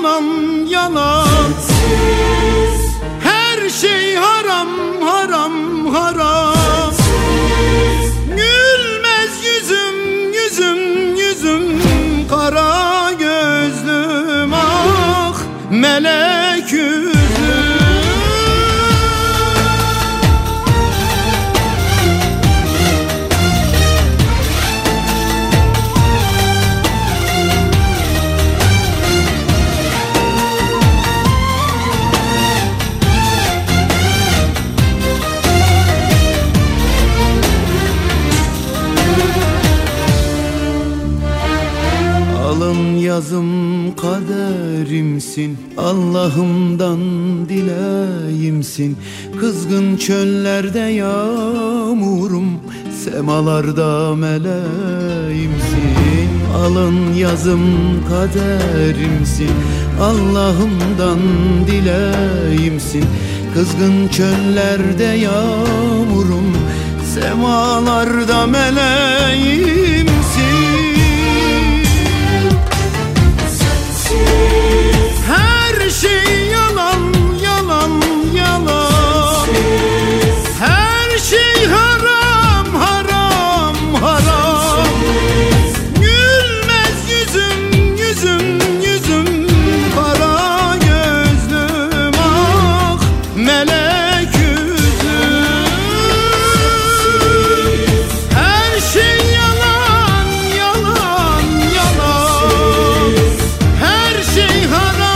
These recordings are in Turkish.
yalan yalan. Sensiz her şey haram haram haram. Sensiz gülmez yüzüm yüzüm yüzüm, kara gözlüm ah melek yüzüm. Alın yazım kaderimsin, Allah'ımdan dileyimsin. Kızgın çöllerde yağmurum, semalarda meleğimsin. Alın yazım kaderimsin, Allah'ımdan dileyimsin. Kızgın çöllerde yağmurum, semalarda meleğimsin. Her şey yalan yalan yalan. Her şey haram haram haram. Gülmez yüzüm yüzüm yüzüm, kara gözlüm ah melek yüzüm. Her şey yalan yalan yalan. Her şey haram.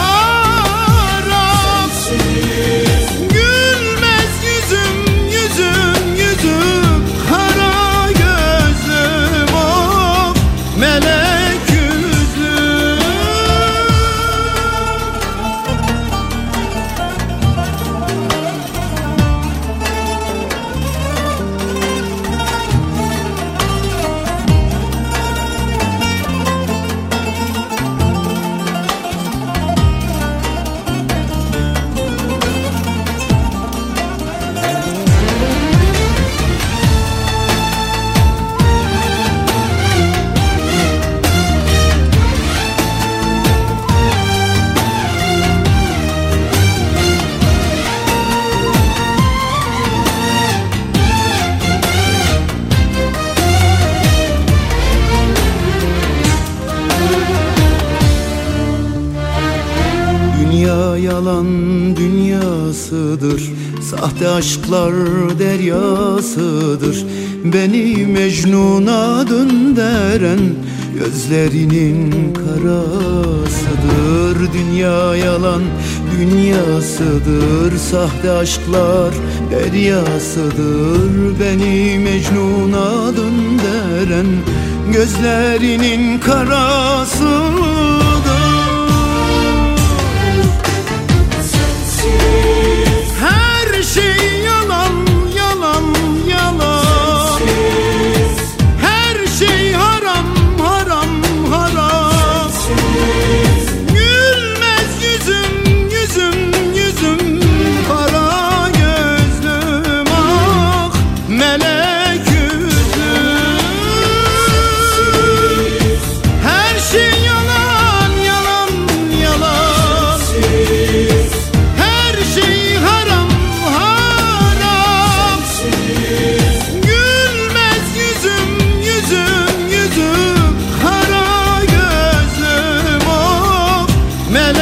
Dünya yalan dünyasıdır, sahte aşklar deryasıdır. Beni Mecnun'a döndüren gözlerinin karasıdır. Dünya yalan dünyasıdır, sahte aşklar deryasıdır. Beni Mecnun'a döndüren gözlerinin karasıdır. Her şey yalan yalan yalan. Her şey haram haram haram. Gülmez yüzüm yüzüm yüzüm, kara gözlüm ah melek yüzüm. Her şey yalan yalan yalan. Her şey haram haram. Gülmez yüzüm yüzüm yüzüm, kara gözlüm oh melek.